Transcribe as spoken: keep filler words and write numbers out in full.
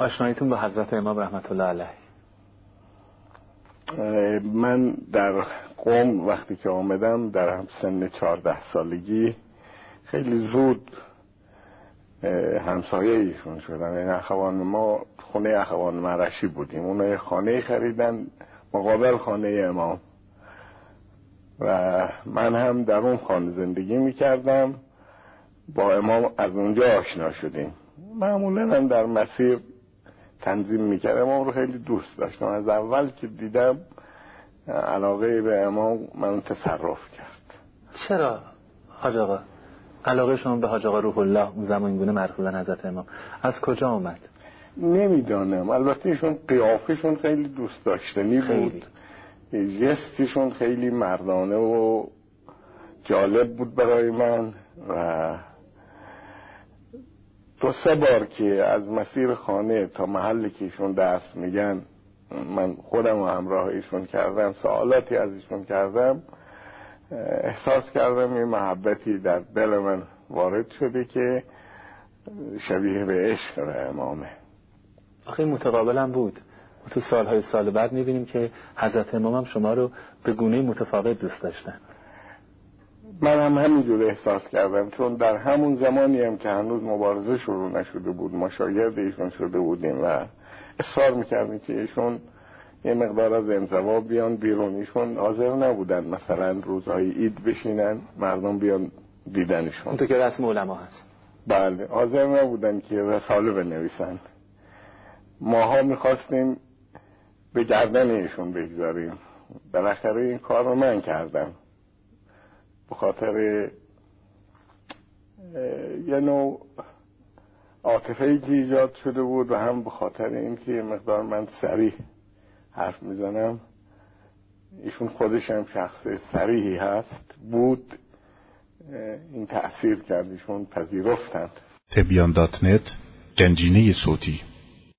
آشناییتون با حضرت امام رحمت الله علیه؟ من در قم وقتی که آمدم در سن چهارده سالگی خیلی زود همسایه ایشون شدم. این اخوان ما خونه اخوان مرشی بودیم، اونها خانه خریدن مقابل خانه امام و من هم در اون خانه زندگی میکردم. با امام از اونجا آشنا شدیم. معمولا هم در مسیر تنظیم میکردم. امام رو خیلی دوست داشتم. از اول که دیدم علاقه به امام من تصرف کرد. چرا حاج آقا علاقه شما به حاج آقا روح الله اون زمانگونه مرحوم حضرت امام از کجا آمد؟ نمیدانم. البته ایشون قیافشون خیلی دوست داشتنی بود، جستشون خیلی مردانه و جالب بود برای من و دو سه بار که از مسیر خانه تا محلی که ایشون درس میگن من خودم و همراه ایشون کردم، سوالاتی از ایشون کردم، احساس کردم یه محبتی در دل من وارد شده که شبیه به عشق به امامه. آخه متقابل هم بود. ما تو سالهای سال بعد میبینیم که حضرت امام هم شما رو به گونه متفاوت دوست داشتن. من هم همینجور احساس کردم، چون در همون زمانی هم که هنوز مبارزه شروع نشده بود ما شاگرد ایشون شده بودیم و اصرار میکردیم که ایشون یه مقدار از انزوا بیان بیرون. ایشون حاضر نبودن مثلا روزهای عید بشینن مردم بیان دیدنشون، اون تو که رسم علما هست. بله، حاضر نبودن که رساله بنویسن. ماها میخواستیم به گردن ایشون بگذاریم. بالاخره این کار رو من کردم به خاطر یه نوع عاطفه‌ای که ایجاد شده بود و هم به خاطر اینکه یه مقدار من صریح حرف میزنم. ایشون خودش هم شخص صریحی هست بود، این تأثیر کرد، ایشون پذیرفتند. تبیان دات نت، گنجینه صوتی.